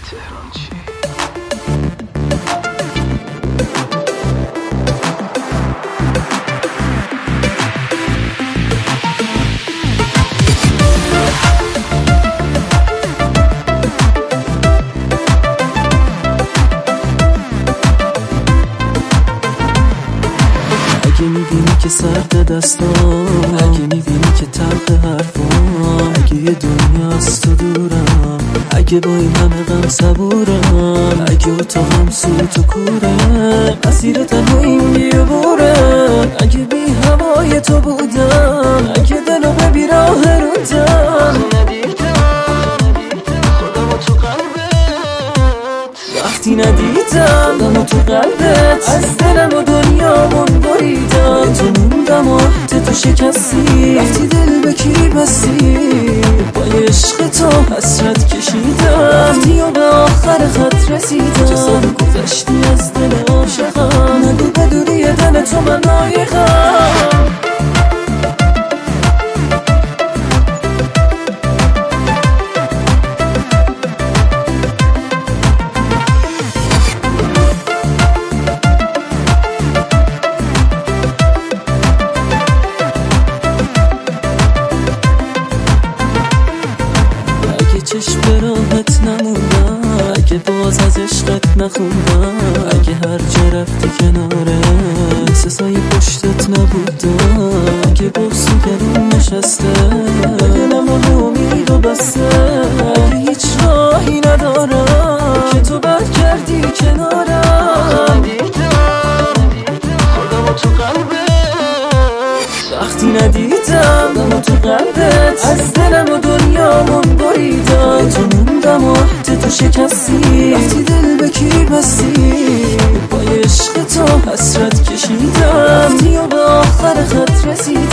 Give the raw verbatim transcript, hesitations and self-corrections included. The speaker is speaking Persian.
تهران چی؟ اگه میبینی که سرد دستام، اگه میبینی که تلخ حرفام، اگه یه دنیا از تو دورم، اگه با این همه غم صبورم، اگه اتاقم سوت و کوره، مسیر تنهاییم بیابوره، اگه بی هوای تو بودم، اگه دلو به بیراه رودم وقتی ندیدم دم تو قلبت، از دلم و دنیامون بریدم، تو موندم و عهد تو شکستی، رفتی دل به کی بستی، با عشق تو حسرت کشیدم، رفتی و به آخر خط رسیدم، چه سال گذشتی از دل عاشقم، نگو به دوری دل تو من لایقم. چشم به راحت نموندم، اگه باز از عشقت نخوندم، اگه هر جا رفتی کناره مثل سایه پشتت نبودم، اگه بغض و گلوم نشسته دلم رو امید و بسته، اگه هیچ راهی ندارم که تو برگردی کنارم، خودم تو قلبت وقتی ندیدم دم تو قلبت، از دلم و دنیامون بریدم، تو موندم و عهد تو شکستی، رفتی دل به کی بستی، با عشق تو حسرت کشیدم، رفتی و به آخر خط رسیدم.